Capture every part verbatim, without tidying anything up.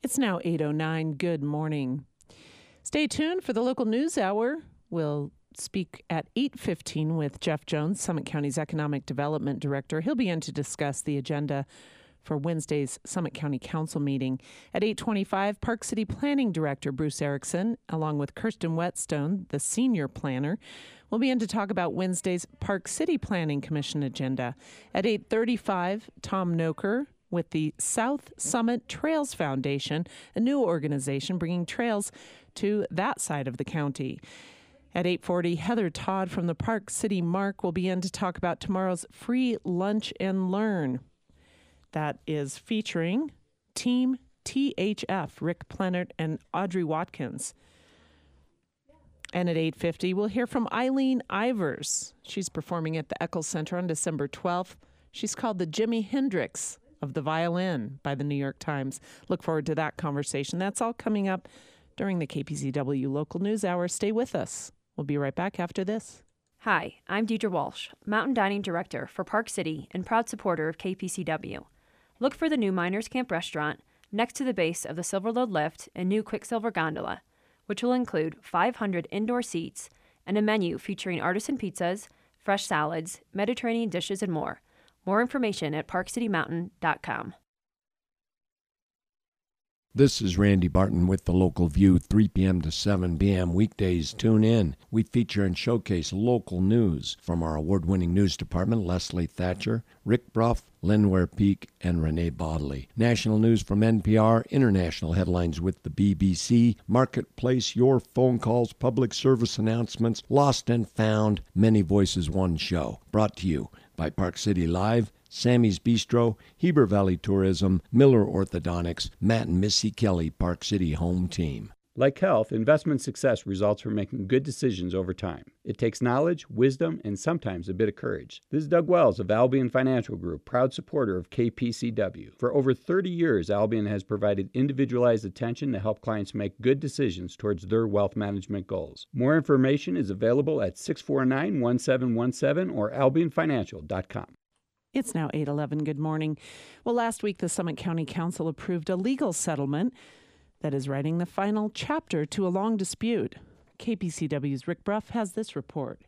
It's now eight oh nine. Good morning. Stay tuned for the local news hour. We'll speak at eight fifteen with Jeff Jones, Summit County's Economic Development Director. He'll be in to discuss the agenda for Wednesday's Summit County Council meeting. At eight twenty-five, Park City Planning Director Bruce Erickson, along with Kirsten Whetstone, the senior planner, will be in to talk about Wednesday's Park City Planning Commission agenda. At eight thirty-five, Tom Noker with the South Summit Trails Foundation, a new organization bringing trails to that side of the county. At eight forty, Heather Todd from the Park City Mark will be in to talk about tomorrow's free lunch and learn. That is featuring Team T H F, Rick Plennert and Audrey Watkins. And at eight fifty, we'll hear from Eileen Ivers. She's performing at the Eccles Center on December twelfth. She's called the Jimi Hendrix of the violin by the New York Times. Look forward to that conversation. That's all coming up during the K P C W Local News Hour. Stay with us. We'll be right back after this. Hi, I'm Deidre Walsh, Mountain Dining Director for Park City and proud supporter of K P C W. Look for the new Miners Camp restaurant next to the base of the Silverlode Lift and new Quicksilver Gondola, which will include five hundred indoor seats and a menu featuring artisan pizzas, fresh salads, Mediterranean dishes, and more. More information at park city mountain dot com. This is Randy Barton with the Local View, three p.m. to seven p.m. Weekdays. Tune in. We feature and showcase local news from our award-winning news department, Leslie Thatcher, Rick Bruff, Linware Peak, and Renee Bodley. National news from N P R, international headlines with the B B C, Marketplace, your phone calls, public service announcements, lost and found, many voices, one show. Brought to you by Park City Live, Sammy's Bistro, Heber Valley Tourism, Miller Orthodontics, Matt and Missy Kelly, Park City Home Team. Like health, investment success results from making good decisions over time. It takes knowledge, wisdom, and sometimes a bit of courage. This is Doug Wells of Albion Financial Group, proud supporter of K P C W. For over thirty years, Albion has provided individualized attention to help clients make good decisions towards their wealth management goals. More information is available at six four nine, one seven one seven or albion financial dot com. It's now eight eleven. Good morning. Well, last week, the Summit County Council approved a legal settlement that is writing the final chapter to a long dispute. K P C W's Rick Bruff has this report.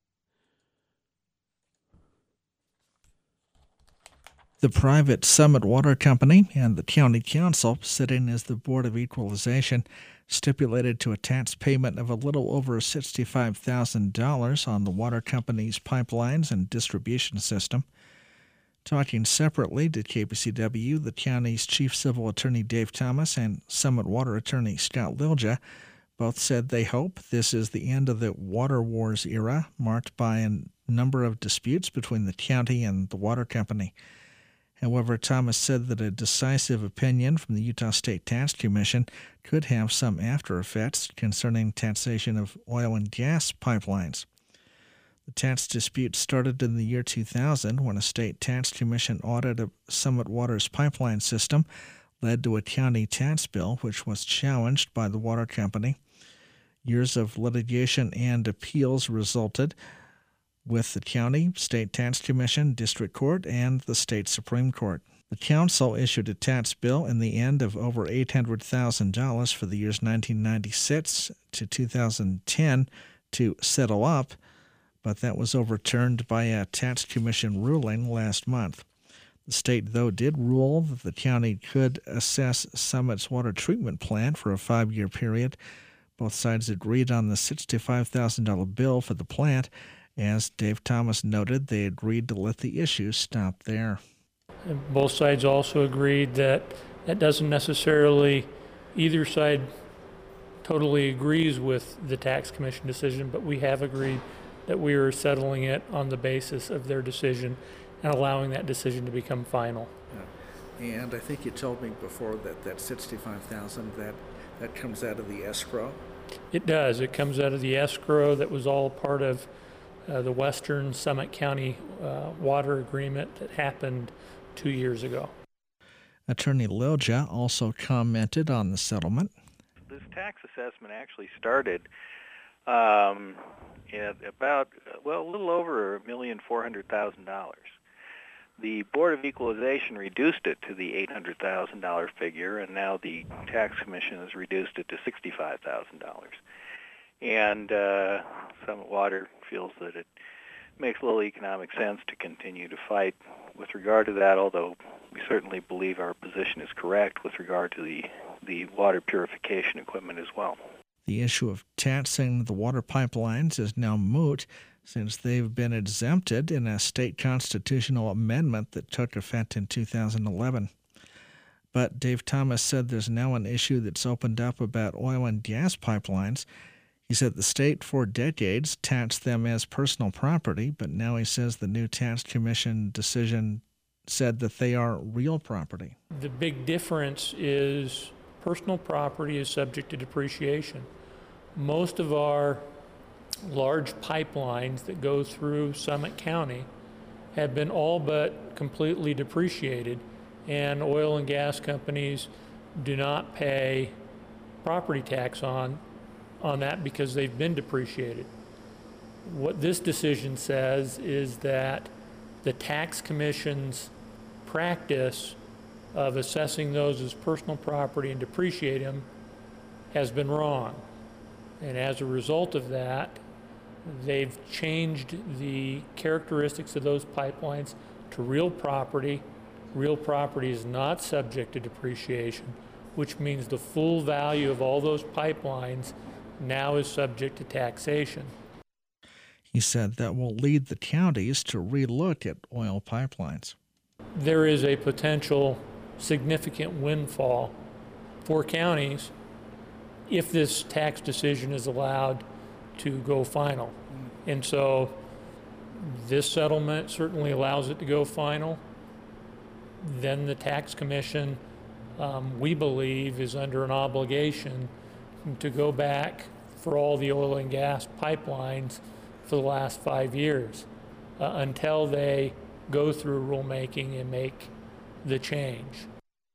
The private Summit Water Company and the County Council, sitting as the Board of Equalization, stipulated to a tax payment of a little over sixty-five thousand dollars on the water company's pipelines and distribution system. Talking separately to K P C W, the county's Chief Civil Attorney Dave Thomas and Summit Water Attorney Scott Lilja both said they hope this is the end of the water wars era, marked by a number of disputes between the county and the water company. However, Thomas said that a decisive opinion from the Utah State Tax Commission could have some after effects concerning taxation of oil and gas pipelines. The tax dispute started in the year two thousand when a state tax commission audit of Summit Water's pipeline system led to a county tax bill which was challenged by the water company. Years of litigation and appeals resulted with the county, state tax commission, district court, and the state Supreme Court. The council issued a tax bill in the end of over eight hundred thousand dollars for the years nineteen ninety-six to two thousand ten to settle up, but that was overturned by a tax commission ruling last month. The state, though, did rule that the county could assess Summit's water treatment plant for a five-year period. Both sides agreed on the sixty-five thousand dollars bill for the plant. As Dave Thomas noted, they agreed to let the issue stop there. And both sides also agreed that that doesn't necessarily, either side totally agrees with the tax commission decision, but we have agreed that we are settling it on the basis of their decision and allowing that decision to become final. Yeah. And I think you told me before that that sixty-five thousand dollars, that, that comes out of the escrow? It does. It comes out of the escrow that was all part of uh, the Western Summit County uh, water agreement that happened two years ago. Attorney Lilja also commented on the settlement. This tax assessment actually started um, at about, well, a little over a million four hundred thousand dollars. the Board of Equalization reduced it to the eight hundred thousand dollars figure, and now the Tax Commission has reduced it to sixty-five thousand dollars. And uh, Summit Water feels that it makes little economic sense to continue to fight with regard to that, although we certainly believe our position is correct with regard to the, the water purification equipment as well. The issue of taxing the water pipelines is now moot since they've been exempted in a state constitutional amendment that took effect in two thousand eleven. But Dave Thomas said there's now an issue that's opened up about oil and gas pipelines. He said the state for decades taxed them as personal property, but now he says the new tax commission decision said that they are real property. The big difference is personal property is subject to depreciation. Most of our large pipelines that go through Summit County have been all but completely depreciated, and oil and gas companies do not pay property tax on on that because they've been depreciated. What this decision says is that the tax commission's practice of assessing those as personal property and depreciate them has been wrong. And as a result of that, they've changed the characteristics of those pipelines to real property. Real property is not subject to depreciation, which means the full value of all those pipelines now is subject to taxation. He said that will lead the counties to relook at oil pipelines. There is a potential significant windfall for counties if this tax decision is allowed to go final. And so this settlement certainly allows it to go final. Then the tax commission, um, we believe, is under an obligation to go back for all the oil and gas pipelines for the last five years uh, until they go through rulemaking and make the change.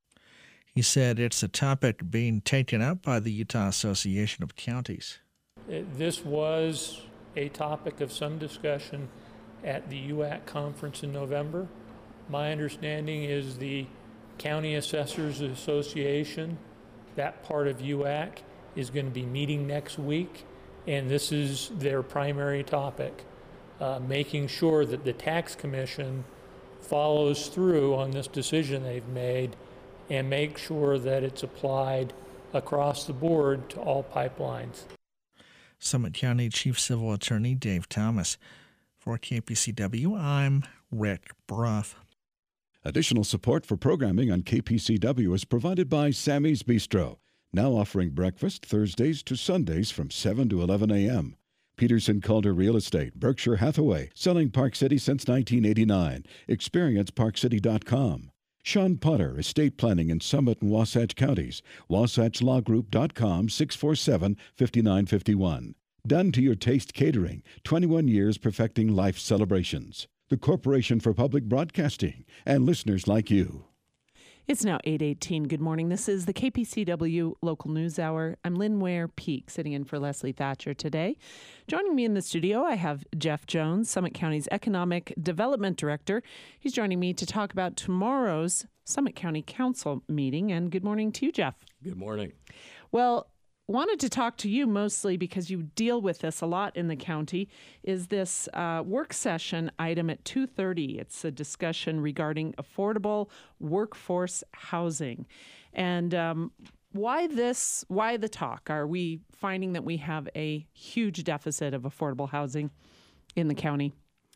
He said it's a topic being taken up by the Utah Association of Counties. It, this was a topic of some discussion at the U A C conference in November. My understanding is the County Assessors Association, that part of U A C, is going to be meeting next week, and this is their primary topic, uh, making sure that the tax commission follows through on this decision they've made and make sure that it's applied across the board to all pipelines. Summit County Chief Civil Attorney Dave Thomas. For K P C W, I'm Rick Bruff. Additional support for programming on K P C W is provided by Sammy's Bistro, now offering breakfast Thursdays to Sundays from seven to eleven a.m. Peterson Calder Real Estate, Berkshire Hathaway, selling Park City since nineteen eighty-nine. Experience park city dot com. Sean Potter, Estate Planning in Summit and Wasatch Counties, wasatch law group dot com, six four seven, five nine five one. Done to Your Taste Catering, twenty-one years perfecting life celebrations. The Corporation for Public Broadcasting and listeners like you. It's now eight eighteen. Good morning. This is the K P C W Local News Hour. I'm Lynn Ware Peak, sitting in for Leslie Thatcher today. Joining me in the studio, I have Jeff Jones, Summit County's Economic Development Director. He's joining me to talk about tomorrow's Summit County Council meeting. And good morning to you, Jeff. Good morning. Well, wanted to talk to you mostly because you deal with this a lot in the county, is this uh, work session item at two thirty. It's a discussion regarding affordable workforce housing. And um, why this, why the talk? Are we finding that we have a huge deficit of affordable housing in the county?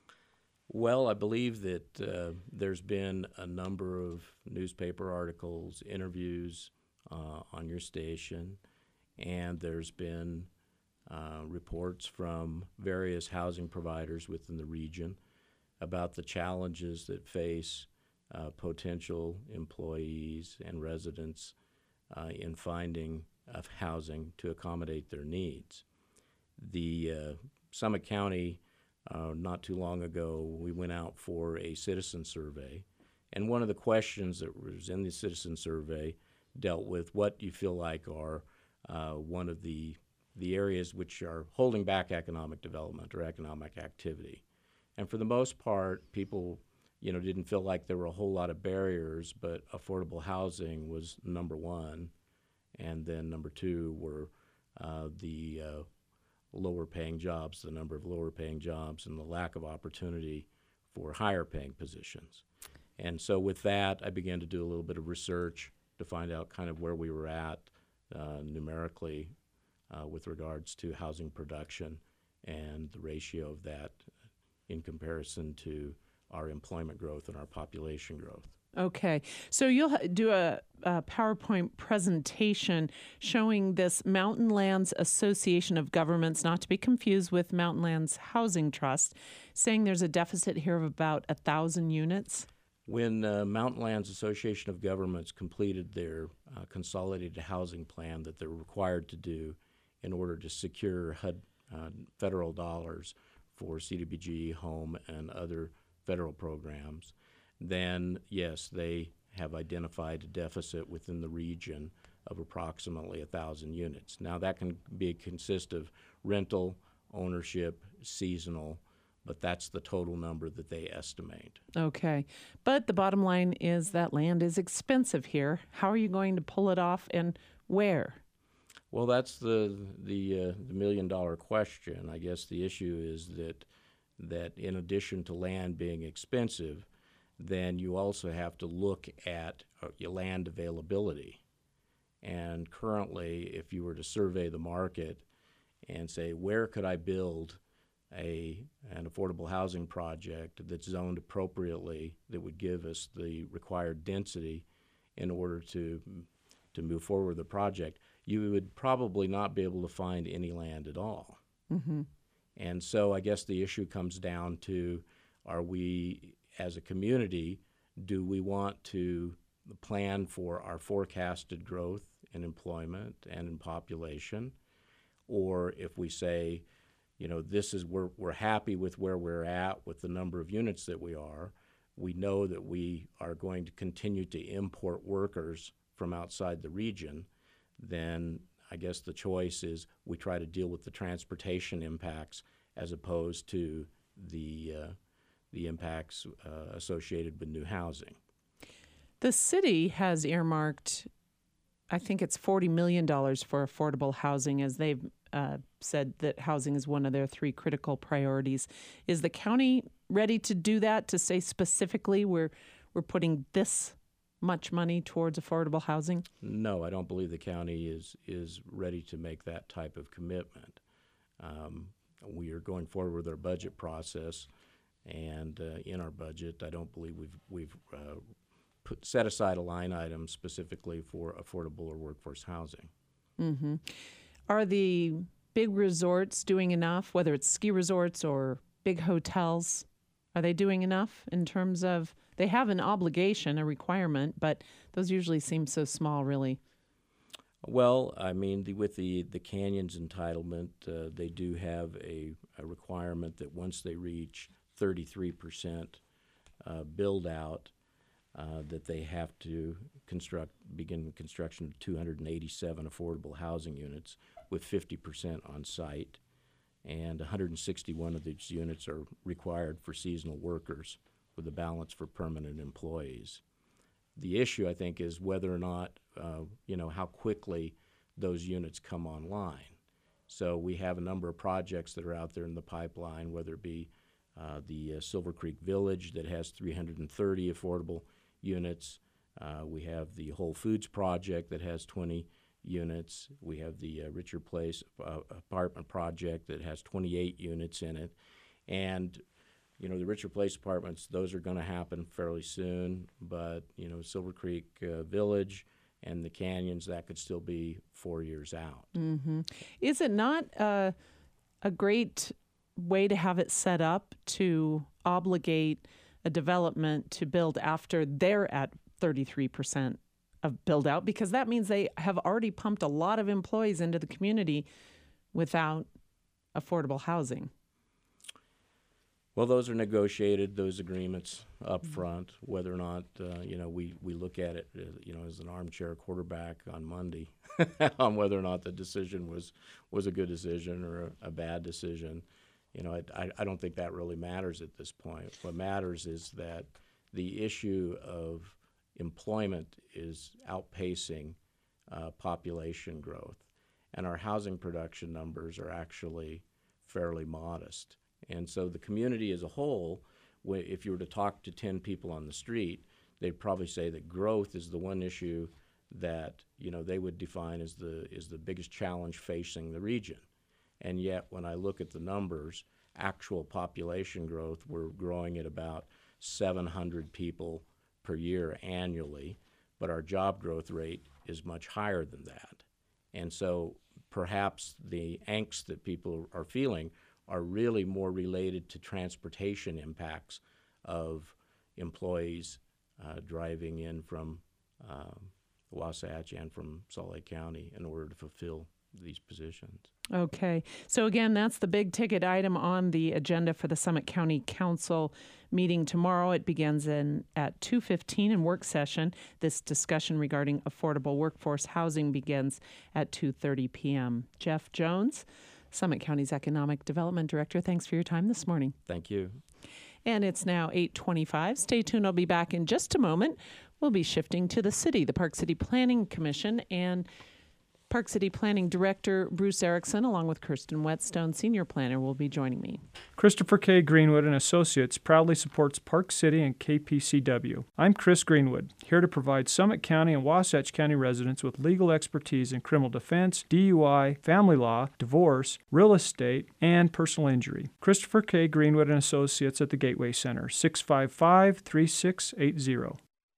Well, I believe that uh, there's been a number of newspaper articles, interviews uh, on your station, and there's been uh, reports from various housing providers within the region about the challenges that face uh, potential employees and residents uh, in finding of housing to accommodate their needs. The uh, Summit County, uh, not too long ago, we went out for a citizen survey, and one of the questions that was in the citizen survey dealt with what you feel like are Uh, one of the the areas which are holding back economic development or economic activity. And for the most part, people you know, didn't feel like there were a whole lot of barriers, but affordable housing was number one. And then number two were uh, the uh, lower paying jobs, the number of lower paying jobs, and the lack of opportunity for higher paying positions. And so with that, I began to do a little bit of research to find out kind of where we were at uh, numerically uh, with regards to housing production and the ratio of that in comparison to our employment growth and our population growth. Okay, so you'll ha- do a, a PowerPoint presentation showing this Mountain Lands Association of Governments, not to be confused with Mountain Lands Housing Trust, saying there's a deficit here of about a thousand units. When uh, Mountain Lands Association of Governments completed their uh, consolidated housing plan that they're required to do in order to secure H U D uh, federal dollars for C D B G, home, and other federal programs, then yes, they have identified a deficit within the region of approximately one thousand units. Now that can be consist of rental, ownership, seasonal, but that's the total number that they estimate. Okay, but the bottom line is that land is expensive here. How are you going to pull it off, and where? Well, that's the the, uh, the million dollar question. I guess the issue is that that in addition to land being expensive, then you also have to look at uh, your land availability. And currently, if you were to survey the market and say, where could I build a an affordable housing project that's zoned appropriately that would give us the required density in order to to move forward with the project, you would probably not be able to find any land at all. Mm-hmm. And so I guess the issue comes down to, are we, as a community, do we want to plan for our forecasted growth in employment and in population? Or if we say, you know, this is, we're, we're happy with where we're at with the number of units that we are, we know that we are going to continue to import workers from outside the region, then I guess the choice is we try to deal with the transportation impacts as opposed to the uh, the impacts uh, associated with new housing. The city has earmarked, I think it's forty million dollars for affordable housing, as they've uh, said that housing is one of their three critical priorities. Is the county ready to do that, to say specifically we're, we're putting this much money towards affordable housing? No, I don't believe the county is is ready to make that type of commitment. Um, we are going forward with our budget process, and uh, in our budget, I don't believe we've we've uh, put, set aside a line item specifically for affordable or workforce housing. Mm-hmm. Are the big resorts doing enough, whether it's ski resorts or big hotels? Are they doing enough in terms of, they have an obligation, a requirement, but those usually seem so small, really? Well, I mean, the, with the, the Canyons entitlement, uh, they do have a, a requirement that once they reach thirty-three percent uh, build out, uh, that they have to construct, begin construction of two hundred eighty-seven affordable housing units with fifty percent on site. And one hundred sixty-one of these units are required for seasonal workers, with a balance for permanent employees. The issue, I think, is whether or not, uh, you know, how quickly those units come online. So we have a number of projects that are out there in the pipeline, whether it be uh, the uh, Silver Creek Village that has three hundred thirty affordable units. Uh, we have the Whole Foods project that has twenty units. We have the uh, Richer Place uh, apartment project that has twenty-eight units in it. And you know, the Richer Place apartments, those are going to happen fairly soon, but, you know, Silver Creek uh, Village and the Canyons, that could still be four years out. Mm-hmm. Is it not uh, a great way to have it set up to obligate a development to build after they're at thirty-three percent of build out? Because that means they have already pumped a lot of employees into the community without affordable housing. Well, those are negotiated, those agreements up front, whether or not, uh, you know, we, we look at it, uh, you know, as an armchair quarterback on Monday on whether or not the decision was, was a good decision or a, a bad decision. You know, I, I don't think that really matters at this point. What matters is that the issue of employment is outpacing uh, population growth, and our housing production numbers are actually fairly modest. And so the community as a whole, if you were to talk to ten people on the street, they'd probably say that growth is the one issue that, you know, they would define as the is the biggest challenge facing the region. And yet, when I look at the numbers, actual population growth, we're growing at about seven hundred people per year annually, but our job growth rate is much higher than that. And so perhaps the angst that people are feeling are really more related to transportation impacts of employees uh, driving in from uh, Wasatch and from Salt Lake County in order to fulfill these positions. Okay. So again, that's the big ticket item on the agenda for the Summit County Council meeting tomorrow. It begins in at two fifteen in work session. This discussion regarding affordable workforce housing begins at two thirty p.m. Jeff Jones, Summit County's Economic Development Director, thanks for your time this morning. Thank you. And it's now eight twenty-five. Stay tuned. I'll be back in just a moment. We'll be shifting to the city, the Park City Planning Commission, and Park City Planning Director Bruce Erickson, along with Kirsten Whetstone, Senior Planner, will be joining me. Christopher K. Greenwood and Associates proudly supports Park City and K P C W. I'm Chris Greenwood, here to provide Summit County and Wasatch County residents with legal expertise in criminal defense, D U I, family law, divorce, real estate, and personal injury. Christopher K. Greenwood and Associates at the Gateway Center, six five five, three six eight zero.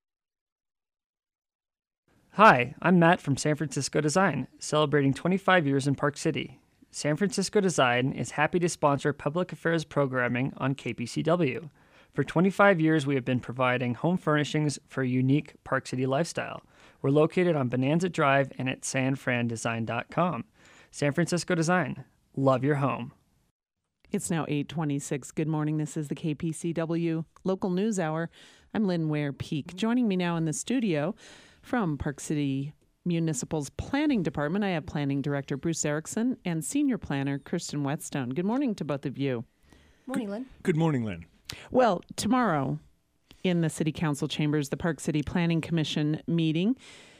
Hi, I'm Matt from San Francisco Design, celebrating twenty-five years in Park City. San Francisco Design is happy to sponsor public affairs programming on K P C W. For twenty-five years, we have been providing home furnishings for a unique Park City lifestyle. We're located on Bonanza Drive and at san fran design dot com. San Francisco Design. Love your home. It's now eight twenty-six. Good morning. This is the K P C W Local News Hour. I'm Lynn Ware-Peak. Joining me now in the studio from Park City Municipal's Planning Department, I have Planning Director Bruce Erickson and Senior Planner Kirsten Whetstone. Good morning to both of you. Morning, Lynn. Good morning, Lynn. Well, tomorrow in the City Council chambers, the Park City Planning Commission meeting,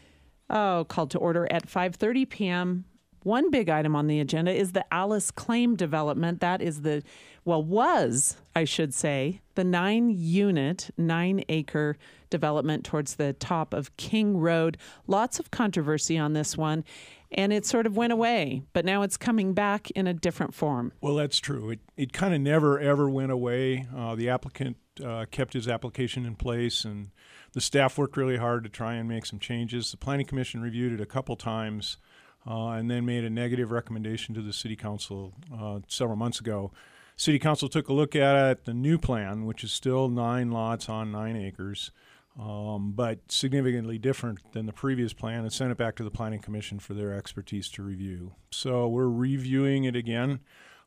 oh, called to order at five thirty p.m. One big item on the agenda is the Alice Claim development. That is the, well, was, I should say, the nine-unit, nine-acre development towards the top of King Road. Lots of controversy on this one, and it sort of went away, but now it's coming back in a different form. Well, that's true. It it kind of never, ever went away. Uh, the applicant uh, kept his application in place, and the staff worked really hard to try and make some changes. The Planning Commission reviewed it a couple times, Uh, and then made a negative recommendation to the City Council uh, several months ago. City Council took a look at it, the new plan, which is still nine lots on nine acres, um, but significantly different than the previous plan, and sent it back to the Planning Commission for their expertise to review. So we're reviewing it again.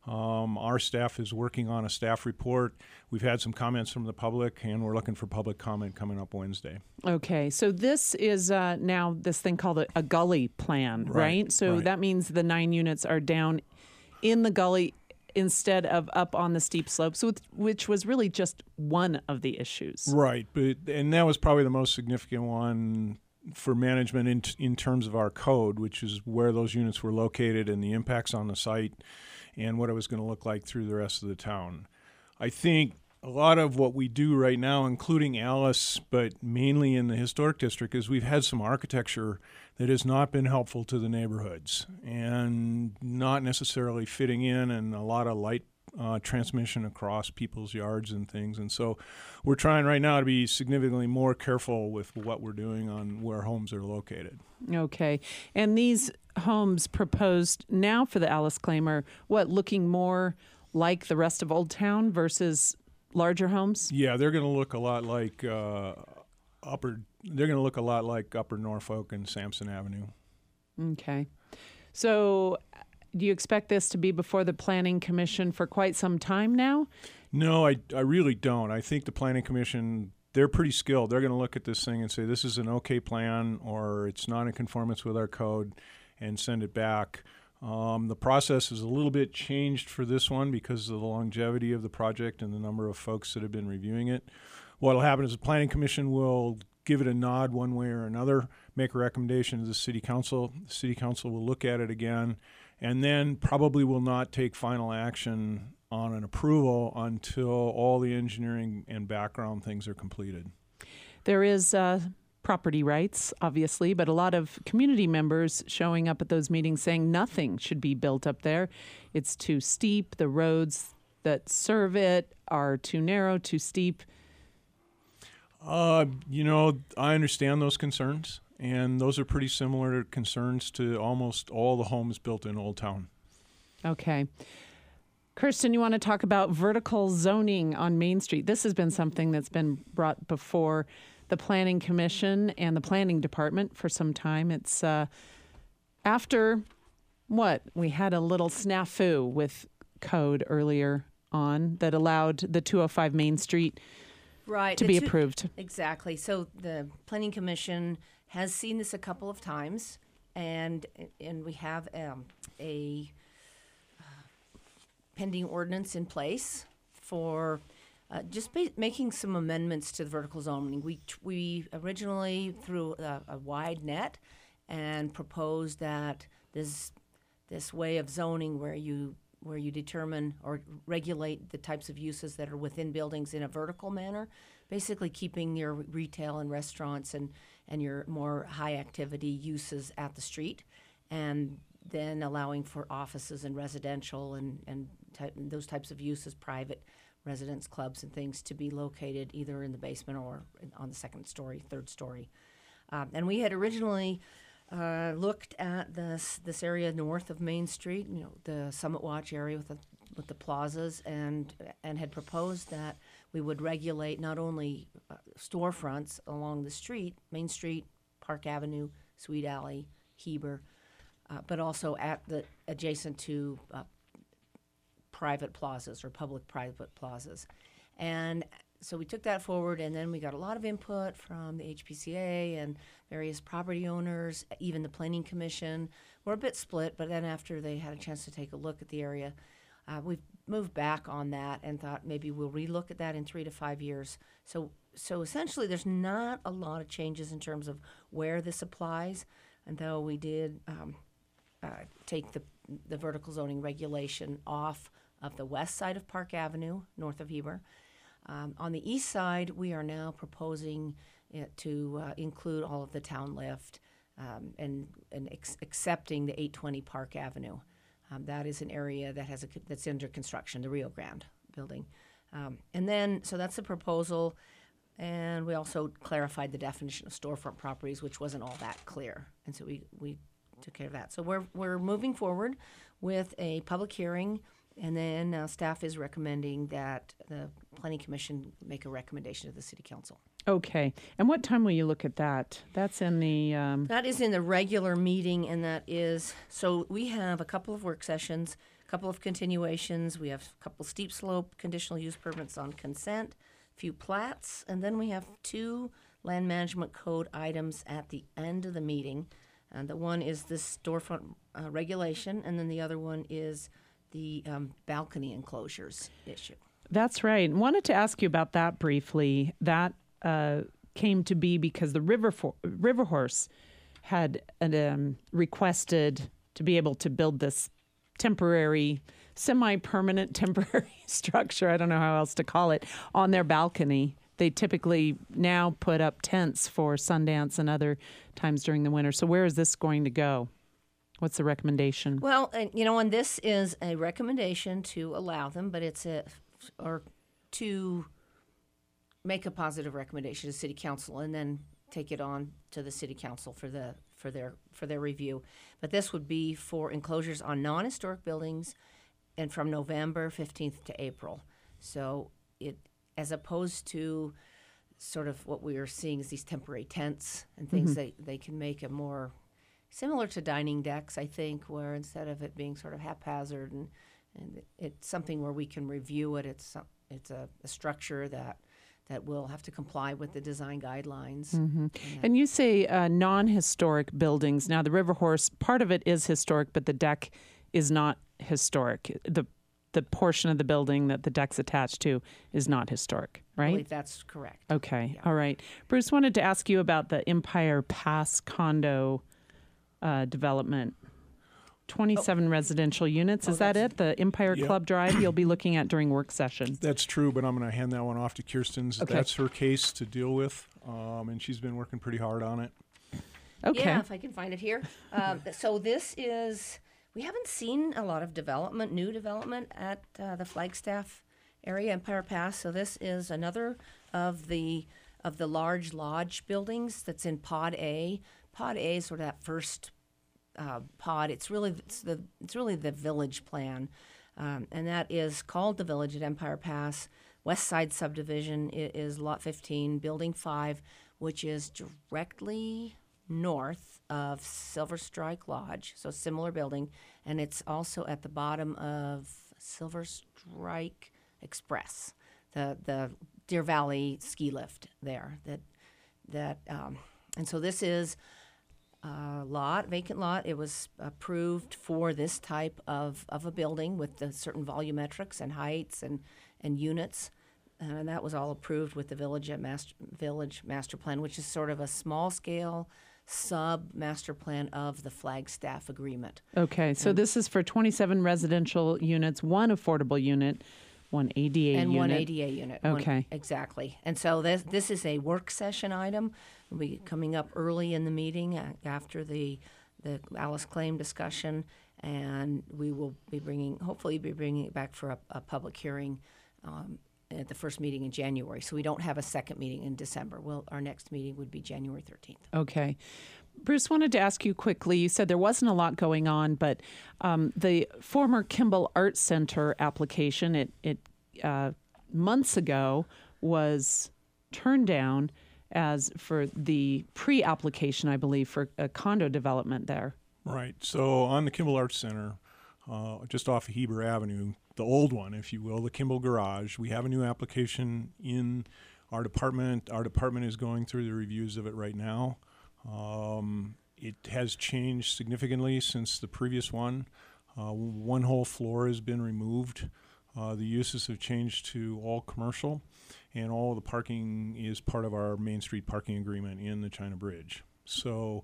Um, our staff is working on a staff report. We've had some comments from the public, and we're looking for public comment coming up Wednesday. Okay, so this is uh, now this thing called a, a gully plan, right? Right, So right. that means the nine units are down in the gully instead of up on the steep slopes, which, which was really just one of the issues. Right, but and that was probably the most significant one for management in, in terms of our code, which is where those units were located and the impacts on the site and what it was going to look like through the rest of the town. I think a lot of what we do right now, including Alice, but mainly in the historic district, is we've had some architecture that has not been helpful to the neighborhoods and not necessarily fitting in, and a lot of light uh, transmission across people's yards and things. And so we're trying right now to be significantly more careful with what we're doing on where homes are located. Okay, and these homes proposed now for the Alice Claim are what, looking more like the rest of Old Town versus larger homes? Yeah, they're going to look a lot like uh, upper. They're going to look a lot like Upper Norfolk and Sampson Avenue. Okay, so do you expect this to be before the Planning Commission for quite some time now? No, I I really don't. I think the Planning Commission, they're pretty skilled. They're going to look at this thing and say this is an okay plan or it's not in conformance with our code, and send it back. Um, the process is a little bit changed for this one because of the longevity of the project and the number of folks that have been reviewing it. what will happen is the Planning Commission will give it a nod one way or another, make a recommendation to the City Council. The City Council will look at it again, and then probably will not take final action on an approval until all the engineering and background things are completed. There is uh, property rights, obviously, but a lot of community members showing up at those meetings saying nothing should be built up there. It's too steep. The roads that serve it are too narrow, too steep. Uh, you know, I understand those concerns, and those are pretty similar concerns to almost all the homes built in Old Town. Okay. Kirsten, you want to talk about vertical zoning on Main Street? This has been something that's been brought before the Planning Commission and the Planning Department for some time. It's uh, after, what, we had a little snafu with code earlier on that allowed the two oh five Main Street right, to the be two, approved. Exactly. So the Planning Commission has seen this a couple of times, and and we have um, a pending ordinance in place for uh, just ba- making some amendments to the vertical zoning. We we originally threw a, a wide net and proposed that this this way of zoning where you where you determine or regulate the types of uses that are within buildings in a vertical manner, basically keeping your retail and restaurants and, and your more high activity uses at the street, and then allowing for offices and residential and, and ty- those types of uses, private residence clubs and things, to be located either in the basement or in, on the second story, third story. Um, and we had originally uh, looked at this this area north of Main Street, you know, the Summit Watch area with the with the plazas, and and had proposed that we would regulate not only uh, storefronts along the street, Main Street, Park Avenue, Sweet Alley, Heber, Uh, but also at the adjacent to uh, private plazas or public-private plazas. And so we took that forward, and then we got a lot of input from the H P C A and various property owners, even the Planning Commission. We're a bit split, but then after they had a chance to take a look at the area, uh, we've moved back on that and thought maybe we'll relook at that in three to five years. So, so essentially there's not a lot of changes in terms of where this applies, and though we did um, Uh, take the the vertical zoning regulation off of the west side of Park Avenue, north of Heber. Um, on the east side, we are now proposing it to uh, include all of the town lift um, and and ex- accepting the eight twenty Park Avenue. Um, that is an area that has a, that's under construction, the Rio Grande building. Um, and then, so that's the proposal. And we also clarified the definition of storefront properties, which wasn't all that clear. And so we we took care of that. So we're we're moving forward with a public hearing, and then uh, staff is recommending that the Planning Commission make a recommendation to the City Council. Okay. And what time will you look at that? That's in the... Um... That is in the regular meeting, and that is... So we have a couple of work sessions, a couple of continuations. We have a couple steep slope conditional use permits on consent, a few plats, and then we have two land management code items at the end of the meeting. And the one is this storefront uh, regulation, and then the other one is the um, balcony enclosures issue. That's right. Wanted to ask you about that briefly. That uh, came to be because the River For- River Horse had um, requested to be able to build this temporary, semi-permanent temporary structure, I don't know how else to call it, on their balcony. They typically now put up tents for Sundance and other times during the winter. So where is this going to go? What's the recommendation? Well, uh, you know, and this is a recommendation to allow them, but it's a, or to make a positive recommendation to City Council and then take it on to the City Council for the for their for their review. But this would be for enclosures on non-historic buildings, and from November fifteenth to April. So it, as opposed to sort of what we are seeing as these temporary tents and things, Mm-hmm. they, they can make a more similar to dining decks, I think, where instead of it being sort of haphazard and, and it's something where we can review it, it's it's a, a structure that that will have to comply with the design guidelines. Mm-hmm. And, and you say uh, non-historic buildings. Now, the River Horse, part of it is historic, but the deck is not historic. The the portion of the building that the deck's attached to is not historic, I right? believe that's correct. Okay. Yeah. All right. Bruce, wanted to ask you about the Empire Pass condo uh, development. twenty-seven oh. residential units. Is Oh, that that's- it? The Empire Yep. Club Drive you'll be looking at during work session. That's true, but I'm going to hand that one off to Kirsten's. Okay. That's her case to deal with, um, and she's been working pretty hard on it. Okay. Yeah, if I can find it here. Um, so this is, we haven't seen a lot of development, new development at uh, the Flagstaff area, Empire Pass. So this is another of the of the large lodge buildings that's in Pod A. Pod A is sort of that first uh, pod. It's really it's the it's really the village plan, um, and that is called the Village at Empire Pass. West Side subdivision i- is Lot fifteen, Building five, which is directly north of Silver Strike Lodge, so similar building, and it's also at the bottom of Silver Strike Express, the the Deer Valley ski lift there. That that um, and so this is a lot, vacant lot. It was approved for this type of, of a building with the certain volumetrics and heights and and units. And that was all approved with the village at master, village master plan, which is sort of a small scale sub master plan of the Flagstaff agreement. Okay. So And- this is for twenty-seven residential units, one affordable unit, one A D A and unit. one A D A unit. One- Okay. exactly. And so this this is a work session item. It'll be coming up early in the meeting uh, after the the Alice claim discussion, and we will be bringing, hopefully, be bringing it back for a, a public hearing um, at the first meeting in January. So we don't have a second meeting in December. Well, our next meeting would be January thirteenth. Okay. Bruce, wanted to ask you quickly, you said there wasn't a lot going on, but um, the former Kimball Art Center application, it, it uh, months ago was turned down as for the pre-application, I believe, for a condo development there. Right. So on the Kimball Arts Center, uh, just off of Heber Avenue, the old one, if you will, the Kimball Garage, we have a new application in our department. Our department is going through the reviews of it right now. Um, it has changed significantly since the previous one. Uh, one whole floor has been removed. Uh, the uses have changed to all commercial, and all the parking is part of our Main Street parking agreement in the China Bridge. So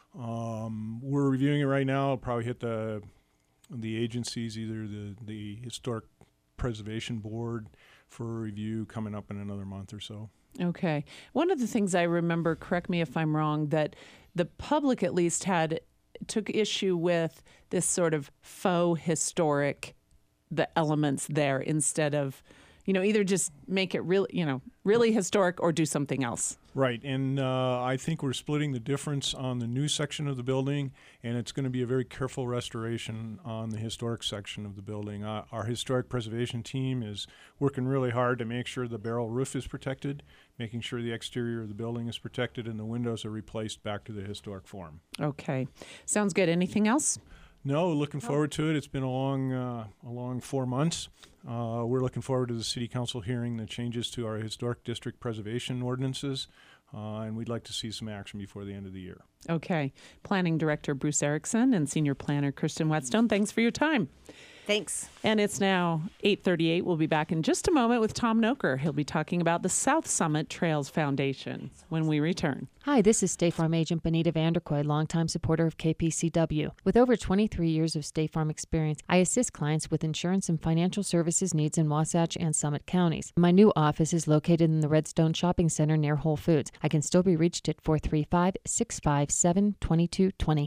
um, we're reviewing it right now. It'll probably hit the the agencies, either the, the Historic Preservation Board for review coming up in another month or so. Okay. One of the things I remember, correct me if I'm wrong, that the public at least had took issue with this sort of faux historic, the elements there, instead of, you know, either just make it really, you know, really historic or do something else. Right, and uh, I think we're splitting the difference on the new section of the building, and it's going to be a very careful restoration on the historic section of the building. Uh, our historic preservation team is working really hard to make sure the barrel roof is protected, making sure the exterior of the building is protected, and the windows are replaced back to the historic form. Okay. Sounds good. Anything else? No, looking forward to it. It's been a long, uh, a long four months. Uh, we're looking forward to the City Council hearing the changes to our historic district preservation ordinances, uh, and we'd like to see some action before the end of the year. Okay. Planning Director Bruce Erickson and Senior Planner Kirsten Whetstone, thanks for your time. Thanks. And it's now eight thirty-eight. We'll be back in just a moment with Tom Noker. He'll be talking about the South Summit Trails Foundation when we return. Hi, this is State Farm Agent Benita Vanderkoy, longtime supporter of K P C W. With over twenty-three years of State Farm experience, I assist clients with insurance and financial services needs in Wasatch and Summit counties. My new office is located in the Redstone Shopping Center near Whole Foods. I can still be reached at four three five, six five seven, two two two zero.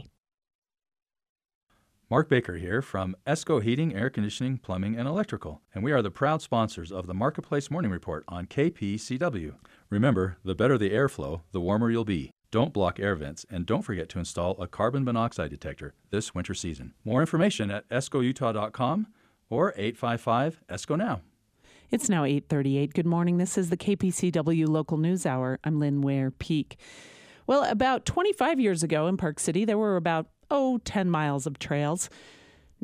Mark Baker here from ESCO Heating, Air Conditioning, Plumbing, and Electrical, and we are the proud sponsors of the Marketplace Morning Report on K P C W. Remember, the better the airflow, the warmer you'll be. Don't block air vents, and don't forget to install a carbon monoxide detector this winter season. More information at esco utah dot com or eight five five ESCO now. It's now eight thirty-eight. Good morning. This is the K P C W Local News Hour. I'm Lynn Ware Peak. Well, about twenty-five years ago in Park City, there were about, oh, ten miles of trails.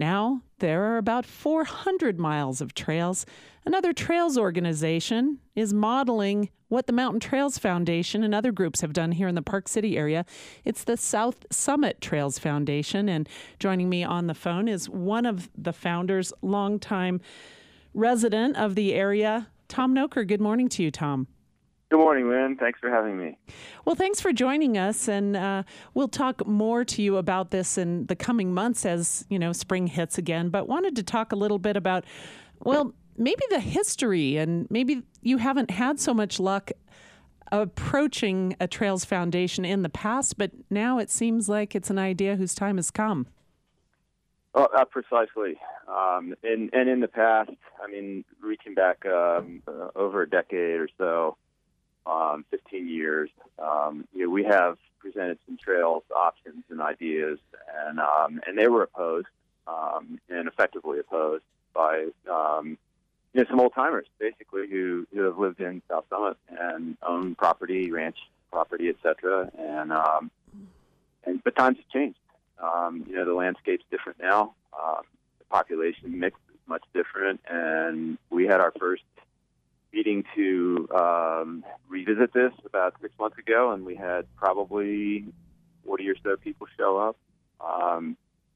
Now there are about four hundred miles of trails. Another trails organization is modeling what the Mountain Trails Foundation and other groups have done here in the Park City area. It's the South Summit Trails Foundation, and joining me on the phone is one of the founders, longtime resident of the area, Tom Noker. Good morning to you, Tom. Good morning, Lynn. Thanks for having me. Well, thanks for joining us, and uh, we'll talk more to you about this in the coming months as, you know, spring hits again, but wanted to talk a little bit about, well, maybe the history, and maybe you haven't had so much luck approaching a Trails Foundation in the past, but now it seems like it's an idea whose time has come. Oh, uh, precisely. Um, and, and in the past, I mean, reaching back um, uh, over a decade or so, um, fifteen years, um, you know, we have presented some trails options and ideas, and um, and they were opposed um, and effectively opposed by um, you know, some old timers, basically, who, who have lived in South Summit and own property, ranch property, et cetera. And um, and but times have changed. Um, you know, the landscape's different now. Um, the population mix is much different, and we had our first meeting to um, revisit this about six months ago, and we had probably forty or so people show up. Um,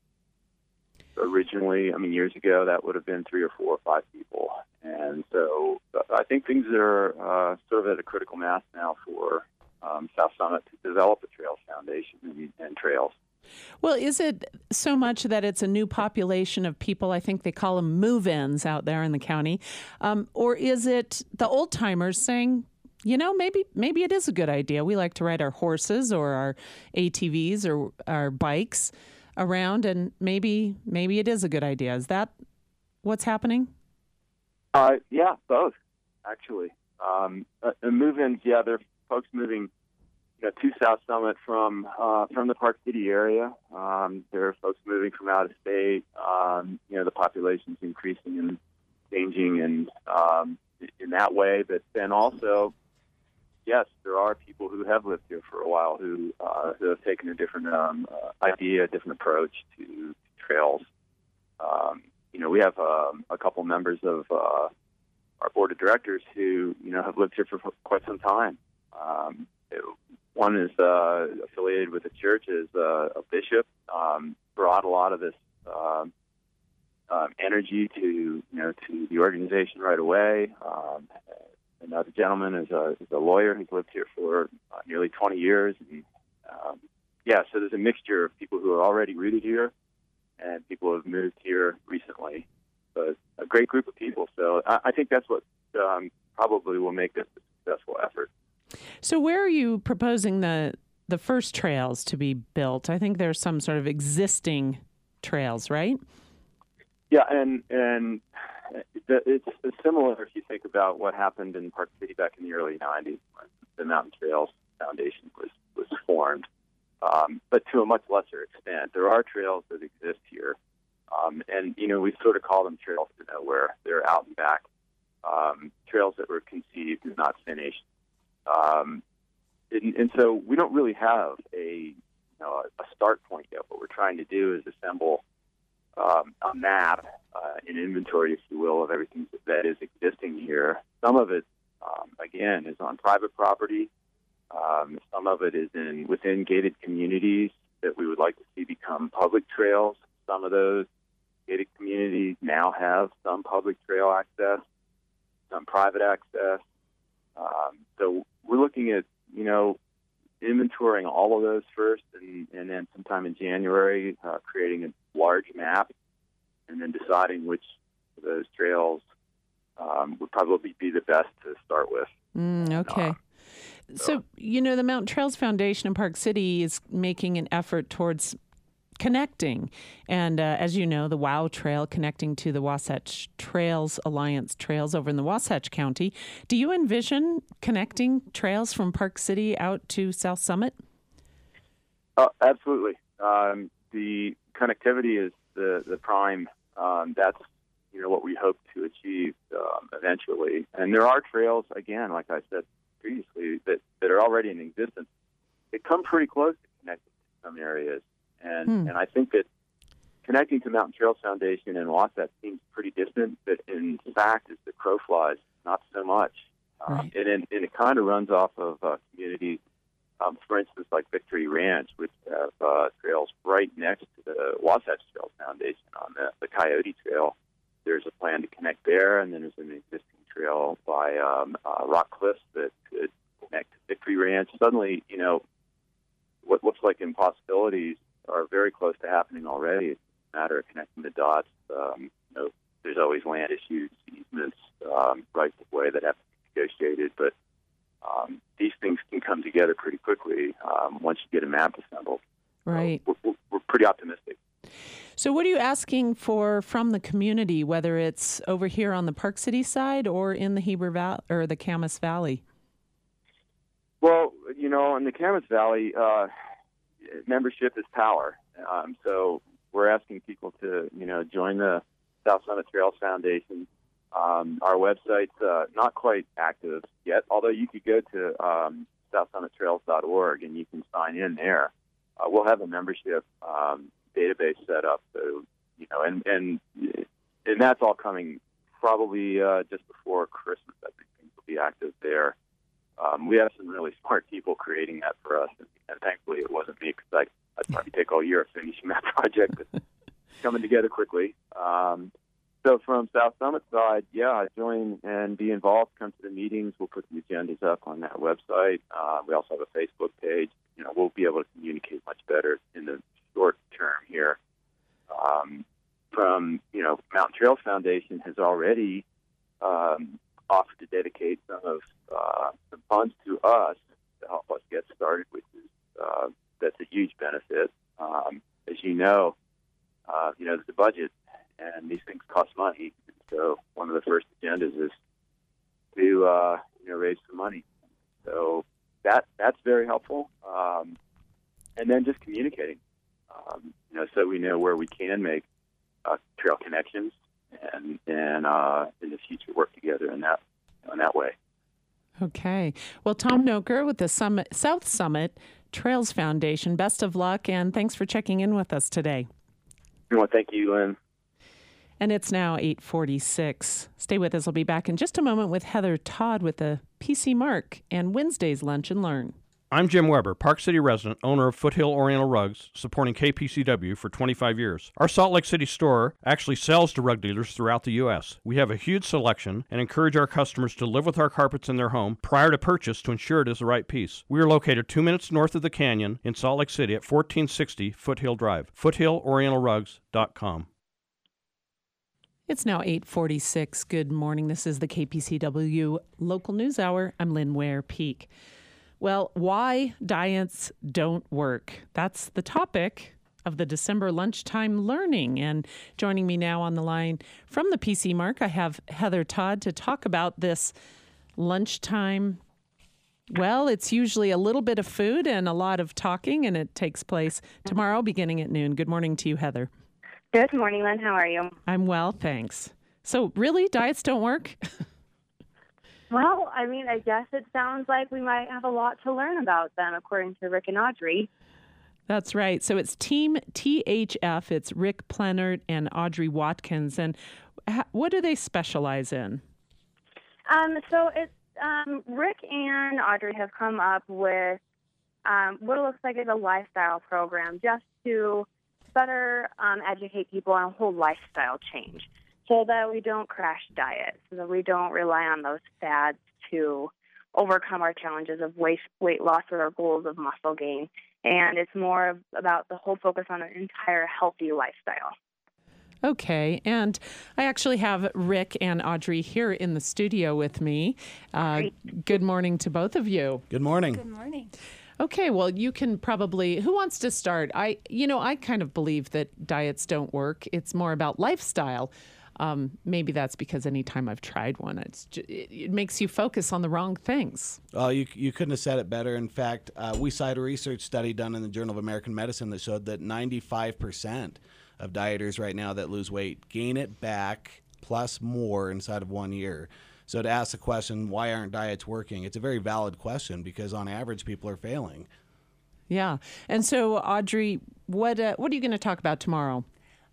originally, I mean, years ago, that would have been three or four or five people. And so I think things are uh, sort of at a critical mass now for um, South Summit to develop a Trails Foundation and, and trails. Well, is it so much that it's a new population of people? I think they call them move-ins out there in the county. Um, or is it the old-timers saying, you know, maybe maybe it is a good idea. We like to ride our horses or our A T Vs or our bikes around, and maybe maybe it is a good idea. Is that what's happening? Uh, yeah, both, actually. Um, uh, the move-ins, yeah, they're folks moving you know, to South Summit from uh, from the Park City area. Um, there are folks moving from out of state. Um, you know, the population's increasing and changing and um, in that way. But then also, yes, there are people who have lived here for a while who uh, who have taken a different um, uh, idea, a different approach to trails. Um, you know, we have um, a couple members of uh, our board of directors who you know have lived here for quite some time. Um, it, One is uh, affiliated with the church as uh, a bishop, um, brought a lot of this um, um, energy to you know to the organization right away. Um, another gentleman is a, is a lawyer who's lived here for uh, nearly twenty years. And, um, yeah, so there's a mixture of people who are already rooted here and people who have moved here recently. But a great group of people. So I, I think that's what um, probably will make this a successful effort. So where are you proposing the the first trails to be built? I think there's some sort of existing trails, right? Yeah, and and it's similar if you think about what happened in Park City back in the early nineties when the Mountain Trails Foundation was, was formed, um, but to a much lesser extent. There are trails that exist here, um, and, you know, we sort of call them trails to nowhere. They're out and back, um, trails that were conceived and not finished. Um, and, and so we don't really have a, you know, a start point yet. What we're trying to do is assemble um, a map, uh, an inventory, if you will, of everything that is existing here. Some of it, um, again, is on private property. Um, some of it is in within gated communities that we would like to see become public trails. Some of those gated communities now have some public trail access, some private access. Um, so we're looking at, you know, inventorying all of those first, and, and then sometime in January, uh, creating a large map, and then deciding which of those trails um, would probably be the best to start with. Mm, okay. Uh, so, so, you know, the Mountain Trails Foundation in Park City is making an effort towards connecting. And uh, as you know, the WOW Trail connecting to the Wasatch Trails Alliance trails over in the Wasatch County. Do you envision connecting trails from Park City out to South Summit? Uh, absolutely. Um, the connectivity is the, the prime. Um, that's, you know, what we hope to achieve um, eventually. And there are trails, again, like I said previously, that, that are already in existence. They come pretty close to connecting to some areas. And, hmm. and I think that connecting to Mountain Trails Foundation and Wasatch seems pretty distant, but in fact, as the crow flies, not so much. Right. Um, and, and, and it kind of runs off of uh, communities, um, for instance, like Victory Ranch, which have uh, trails right next to the Wasatch Trails Foundation on the, the Coyote Trail. There's a plan to connect there, and then there's an existing trail by um, uh, Rock Cliffs that could connect to Victory Ranch. Suddenly, you know, what looks like impossibilities are very close to happening already. It's a matter of connecting the dots. Um, you know, there's always land issues, easements, um, rights of way that have to be negotiated, but um, these things can come together pretty quickly um, once you get a map assembled. Right. So we're, we're pretty optimistic. So what are you asking for from the community, whether it's over here on the Park City side or in the Heber Valley or the Camas Valley? Well, you know, in the Camas Valley, uh, membership is power. Um, so we're asking people to, you know, join the South Summit Trails Foundation. Um, our website's uh, not quite active yet, although you could go to um, south summit trails dot org and you can sign in there. Uh, we'll have a membership um, database set up, so you know, and and and that's all coming probably uh, just before Christmas. I think things will be active there. Um, we have some really smart people creating that for us, and, and thankfully it wasn't me because I, I'd probably take all year finishing that project, but it's coming together quickly. Um, so from South Summit side, yeah, join and be involved. Come to the meetings. We'll put the agendas up on that website. Uh, we also have a Facebook page. You know, we'll be able to communicate much better in the short term here. Um, from, you know, Mountain Trails Foundation has already um, offered to dedicate some of uh, some funds to us to help us get started, which is uh, that's a huge benefit. Um, as you know, uh, you know, there's a budget, and these things cost money. So one of the first agendas is to uh, you know raise some money. So that that's very helpful. Um, and then just communicating, um, you know, so we know where we can make uh, trail connections and and uh, in the future work together in that in that way. Okay. Well, Tom Noker with the Summit, South Summit Trails Foundation, best of luck, and thanks for checking in with us today. Well, thank you, Lynn. And it's now eight forty-six. Stay with us. I'll be back in just a moment with Heather Todd with the P C Mark and Wednesday's Lunch and Learn. I'm Jim Weber, Park City resident, owner of Foothill Oriental Rugs, supporting K P C W for twenty-five years. Our Salt Lake City store actually sells to rug dealers throughout the U S. We have a huge selection and encourage our customers to live with our carpets in their home prior to purchase to ensure it is the right piece. We are located two minutes north of the canyon in Salt Lake City at fourteen sixty Foothill Drive, foothill oriental rugs dot com. It's now eight forty-six. Good morning. This is the K P C W Local News Hour. I'm Lynn Ware Peak. Well, why diets don't work. That's the topic of the December lunchtime learning. And joining me now on the line from the P C Mark, I have Heather Todd to talk about this lunchtime. Well, it's usually a little bit of food and a lot of talking, and it takes place tomorrow beginning at noon. Good morning to you, Heather. Good morning, Lynn. How are you? I'm well, thanks. So really, diets don't work? Well, I mean, I guess it sounds like we might have a lot to learn about them, according to Rick and Audrey. That's right. So it's Team T H F. It's Rick Plenert and Audrey Watkins. And ha- what do they specialize in? Um, so it's um, Rick and Audrey have come up with um, what it looks like is a lifestyle program just to better um, educate people on a whole lifestyle change, so that we don't crash diet, so that we don't rely on those fads to overcome our challenges of weight, weight loss or our goals of muscle gain. And it's more of, about the whole focus on an entire healthy lifestyle. Okay, and I actually have Rick and Audrey here in the studio with me. Uh, good morning to both of you. Good morning. Good morning. Okay, well, you can probably, who wants to start? I, you know, I kind of believe that diets don't work. It's more about lifestyle. Um, maybe that's because anytime I've tried one, it's just, it, it makes you focus on the wrong things. Well, you you couldn't have said it better. In fact, uh, we cite a research study done in the Journal of American Medicine that showed that ninety-five percent of dieters right now that lose weight gain it back plus more inside of one year. So to ask the question, why aren't diets working? It's a very valid question because on average, people are failing. Yeah. And so, Audrey, what uh, what are you going to talk about tomorrow?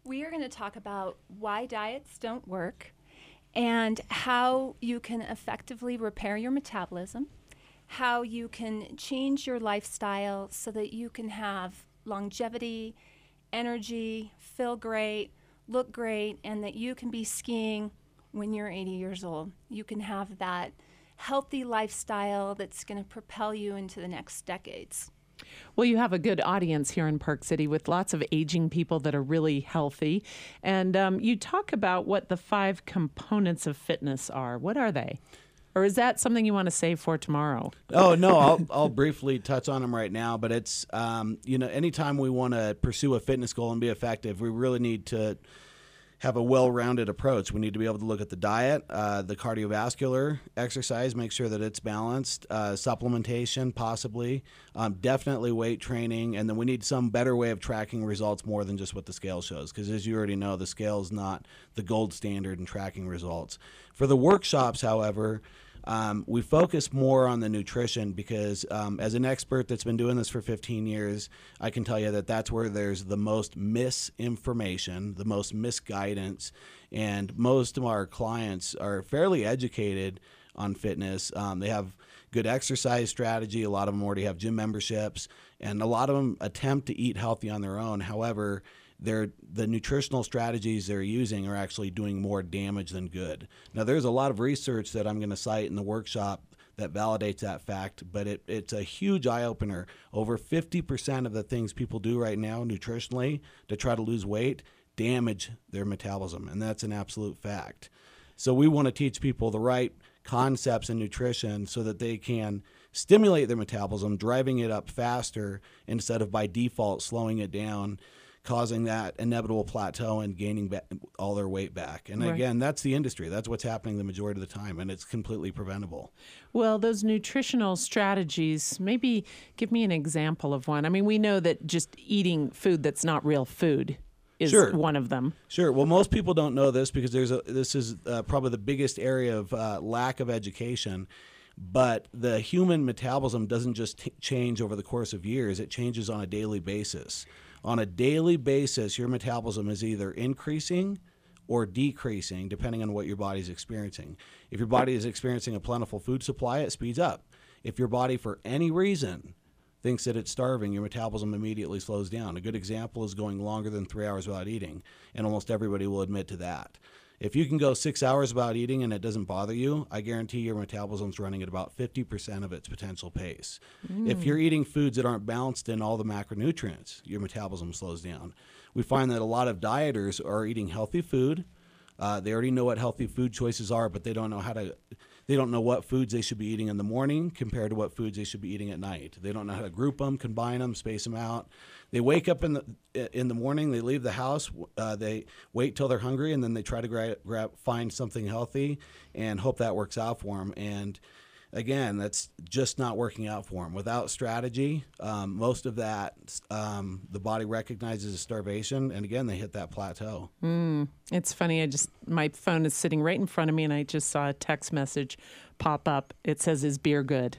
We are going to talk about why diets don't work and how you can effectively repair your metabolism, how you can change your lifestyle so that you can have longevity, energy, feel great, look great, and that you can be skiing when you're eighty years old. You can have that healthy lifestyle that's going to propel you into the next decades. Well, you have a good audience here in Park City with lots of aging people that are really healthy. And um, you talk about what the five components of fitness are. What are they? Or is that something you want to save for tomorrow? Oh, no, I'll, I'll briefly touch on them right now. But it's, um, you know, anytime we want to pursue a fitness goal and be effective, we really need to have a well-rounded approach. We need to be able to look at the diet, uh, the cardiovascular exercise, make sure that it's balanced, uh, supplementation possibly, um, definitely weight training, and then we need some better way of tracking results more than just what the scale shows, because as you already know, the scale is not the gold standard in tracking results. For the workshops, however, Um, we focus more on the nutrition because um, as an expert that's been doing this for fifteen years, I can tell you that that's where there's the most misinformation, the most misguidance, and most of our clients are fairly educated on fitness. Um, they have good exercise strategy. A lot of them already have gym memberships, and a lot of them attempt to eat healthy on their own. However, They're, the nutritional strategies they're using are actually doing more damage than good. Now, there's a lot of research that I'm going to cite in the workshop that validates that fact, but it, it's a huge eye-opener. Over fifty percent of the things people do right now nutritionally to try to lose weight damage their metabolism, and that's an absolute fact. So we want to teach people the right concepts in nutrition so that they can stimulate their metabolism, driving it up faster instead of by default slowing it down, causing that inevitable plateau and gaining ba- all their weight back. And Right. again, that's the industry. That's what's happening the majority of the time, and it's completely preventable. Well, those nutritional strategies, maybe give me an example of one. I mean, we know that just eating food that's not real food is Sure. one of them. Sure. Well, most people don't know this because there's a, this is uh, probably the biggest area of uh, lack of education. But the human metabolism doesn't just t- change over the course of years. It changes on a daily basis. On a daily basis, your metabolism is either increasing or decreasing, depending on what your body is experiencing. If your body is experiencing a plentiful food supply, it speeds up. If your body, for any reason, thinks that it's starving, your metabolism immediately slows down. A good example is going longer than three hours without eating, and almost everybody will admit to that. If you can go six hours without eating and it doesn't bother you, I guarantee your metabolism's running at about fifty percent of its potential pace. Mm. If you're eating foods that aren't balanced in all the macronutrients, your metabolism slows down. We find that a lot of dieters are eating healthy food. Uh, they already know what healthy food choices are, but they don't know how to. They don't know what foods they should be eating in the morning compared to what foods they should be eating at night. They don't know how to group them, combine them, space them out. They wake up in the in the morning, they leave the house, uh, they wait till they're hungry, and then they try to grab, grab, find something healthy and hope that works out for them. And again, that's just not working out for them. Without strategy, um, most of that, um, the body recognizes as starvation, and again, they hit that plateau. Mm. It's funny. I just my phone is sitting right in front of me, and I just saw a text message pop up. It says, "Is beer good?"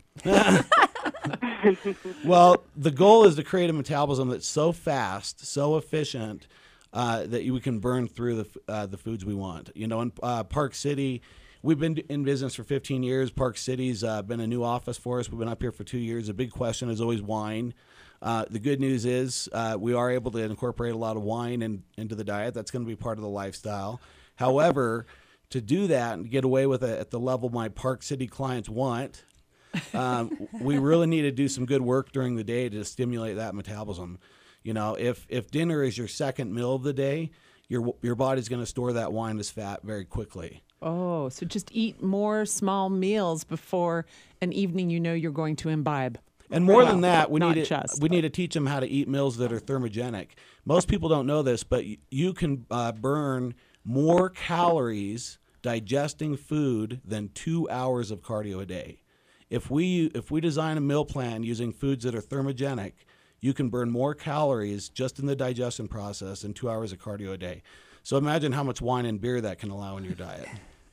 Well, the goal is to create a metabolism that's so fast, so efficient, uh, that you can burn through the uh, the foods we want. You know, in uh, Park City, we've been in business for fifteen years. Park City's uh, been a new office for us. We've been up here for two years. The big question is always wine. Uh, the good news is uh, we are able to incorporate a lot of wine in, into the diet. That's going to be part of the lifestyle. However, to do that and get away with it at the level my Park City clients want, um, we really need to do some good work during the day to stimulate that metabolism. You know, if if dinner is your second meal of the day, your your body's going to store that wine as fat very quickly. Oh, so just eat more small meals before an evening you know you're going to imbibe. And more Well, than that, we not need to just. we need to teach them how to eat meals that are thermogenic. Most people don't know this, but y- you can uh, burn more calories digesting food than two hours of cardio a day. If we if we design a meal plan using foods that are thermogenic, you can burn more calories just in the digestion process than two hours of cardio a day. So imagine how much wine and beer that can allow in your diet.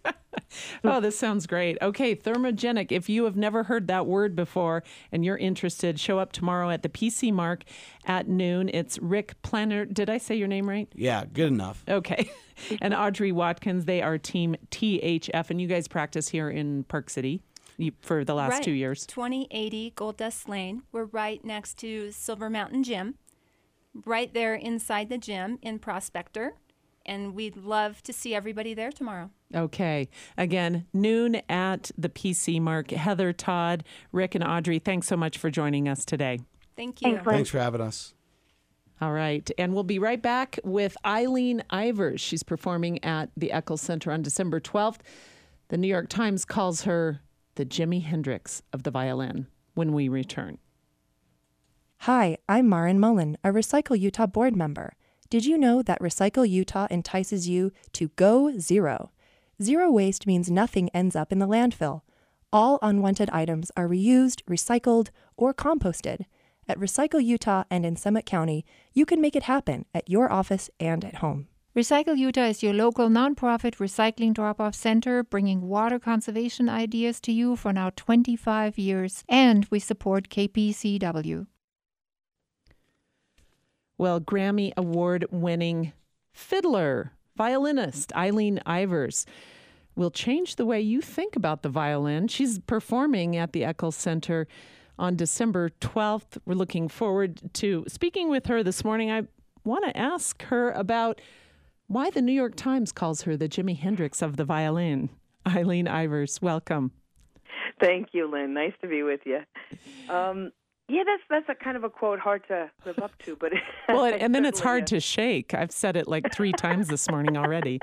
Oh, this sounds great. Okay, thermogenic. If you have never heard that word before and you're interested, show up tomorrow at the P C Mark at noon. It's Rick Planner. Did I say your name right? Yeah, good enough. Okay. And Audrey Watkins. They are Team T H F, and you guys practice here in Park City for the last right. two years. twenty eighty Gold Dust Lane. We're right next to Silver Mountain Gym, right there inside the gym in Prospector. And we'd love to see everybody there tomorrow. Okay. Again, noon at the P C Mark. Heather, Todd, Rick, and Audrey, thanks so much for joining us today. Thank you. Thanks for having us. All right. And we'll be right back with Eileen Ivers. She's performing at the Eccles Center on December twelfth. The New York Times calls her the Jimi Hendrix of the violin when we return. Hi, I'm Marin Mullen, a Recycle Utah board member. Did you know that Recycle Utah entices you to go zero? Zero waste means nothing ends up in the landfill. All unwanted items are reused, recycled, or composted. At Recycle Utah and in Summit County, you can make it happen at your office and at home. Recycle Utah is your local nonprofit recycling drop-off center, bringing water conservation ideas to you for now twenty-five years, and we support K P C W. Well, Grammy Award-winning fiddler, violinist Eileen Ivers will change the way you think about the violin. She's performing at the Eccles Center on December twelfth. We're looking forward to speaking with her this morning. I want to ask her about why the New York Times calls her the Jimi Hendrix of the violin. Eileen Ivers, welcome. Thank you, Lynn. Nice to be with you. Um, Yeah, that's that's a kind of a quote hard to live up to, but well, and, and then it's hard to shake. I've said it like three times this morning already.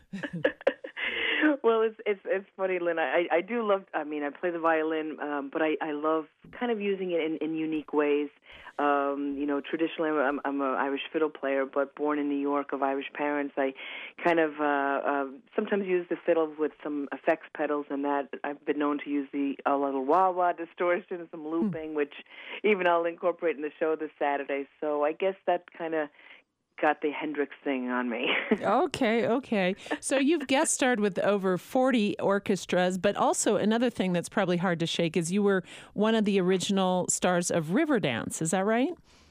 Well, it's it's it's funny, Lynn. I I do love. I mean, I play the violin, um, but I I love kind of using it in, in unique ways. Um, you know, traditionally, I'm I'm an Irish fiddle player, but born in New York of Irish parents. I kind of uh, uh, sometimes use the fiddle with some effects pedals, and that I've been known to use the a little wah-wah distortion, some looping, mm. which even I'll incorporate in the show this Saturday. So I guess that kind of got the Hendrix thing on me. okay, okay. So you've guest starred with over forty orchestras, but also another thing that's probably hard to shake is you were one of the original stars of Riverdance. Is that right?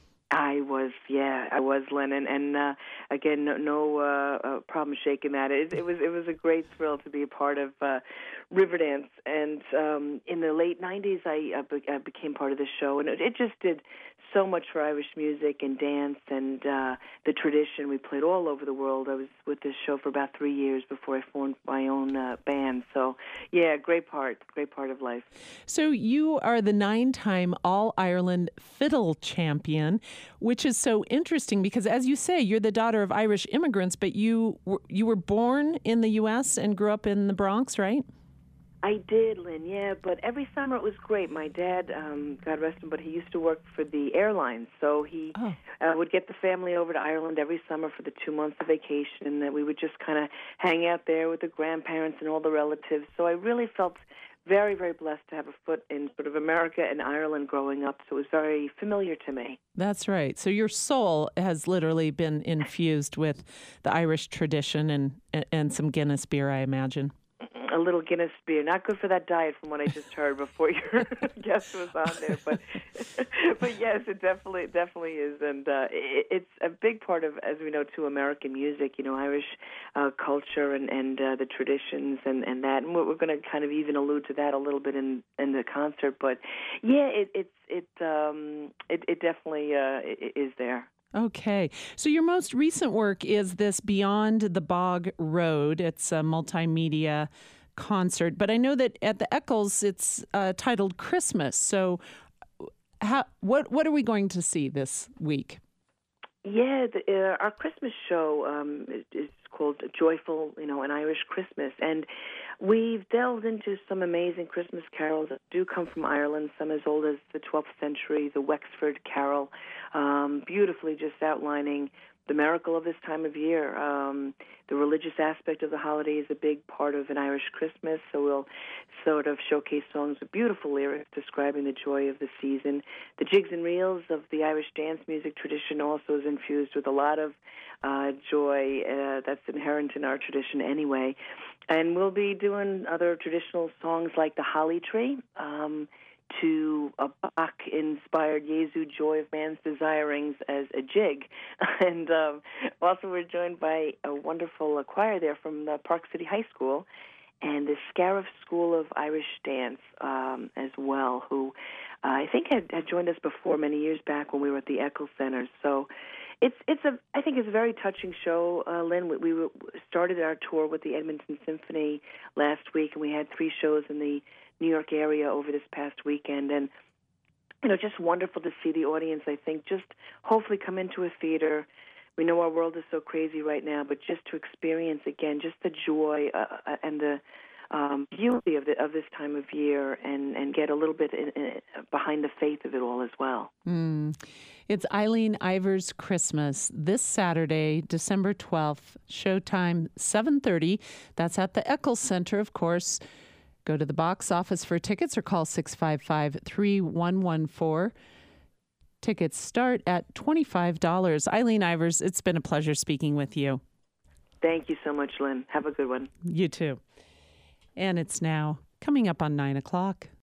I was, yeah, I was, Lynn, and, and uh, again, no, no uh, uh, problem shaking that. It, it was, it was a great thrill to be a part of uh, Riverdance, and um, in the late nineties, I, uh, be, I became part of the show, and it, it just did so much for Irish music and dance and uh, the tradition. We played all over the world. I was with this show for about three years before I formed my own uh, band. So, yeah, great part, great part of life. So you are the nine-time All-Ireland Fiddle Champion, which is so interesting because, as you say, you're the daughter of Irish immigrants, but you were, you were born in the U S and grew up in the Bronx, right? I did, Lynn, yeah, but every summer it was great. My dad, um, God rest him, but he used to work for the airlines, so he oh. uh, would get the family over to Ireland every summer for the two months of vacation, and then we would just kind of hang out there with the grandparents and all the relatives. So I really felt very, very blessed to have a foot in sort of America and Ireland growing up, so it was very familiar to me. That's right. So your soul has literally been infused with the Irish tradition and and some Guinness beer, I imagine. A little Guinness beer. Not good for that diet from what I just heard before your guest was on there. But but yes, it definitely definitely is. And uh, it, it's a big part of, as we know, too, American music, you know, Irish uh, culture and, and uh, the traditions and, and that. And we're, we're going to kind of even allude to that a little bit in, in the concert. But yeah, it, it's, it, um, it, it definitely uh, it, is there. Okay. So your most recent work is this Beyond the Bog Road. It's a multimedia concert, but I know that at the Eccles it's uh, titled Christmas. So how, what what are we going to see this week? Yeah, the, uh, our Christmas show um, is, is called Joyful, you know, an Irish Christmas, and we've delved into some amazing Christmas carols that do come from Ireland, some as old as the twelfth century, the Wexford Carol, um, beautifully just outlining the miracle of this time of year. Um, the religious aspect of the holiday is a big part of an Irish Christmas, so we'll sort of showcase songs with beautiful lyrics describing the joy of the season. The jigs and reels of the Irish dance music tradition also is infused with a lot of uh, joy uh, that's inherent in our tradition anyway. And we'll be doing other traditional songs like the Holly Tree, um, to a Bach-inspired Jesu Joy of Man's Desirings as a jig. And um, also we're joined by a wonderful uh, choir there from the Park City High School and the Scariff School of Irish Dance um, as well, who uh, I think had, had joined us before many years back when we were at the Eccles Center. So it's it's a I think it's a very touching show, uh, Lynn. We, we started our tour with the Edmonton Symphony last week, and we had three shows in the New York area over this past weekend, and you know, just wonderful to see the audience. I think just hopefully come into a theater. We know our world is so crazy right now, but just to experience again, just the joy uh, and the um, beauty of the, of this time of year, and and get a little bit in, in, behind the faith of it all as well. Mm. It's Eileen Ivers Christmas this Saturday, December twelfth. Showtime seven thirty. That's at the Eccles Center, of course. Go to the box office for tickets or call six five five, three one one four. Tickets start at twenty-five dollars. Eileen Ivers, it's been a pleasure speaking with you. Thank you so much, Lynn. Have a good one. You too. And it's now coming up on nine o'clock.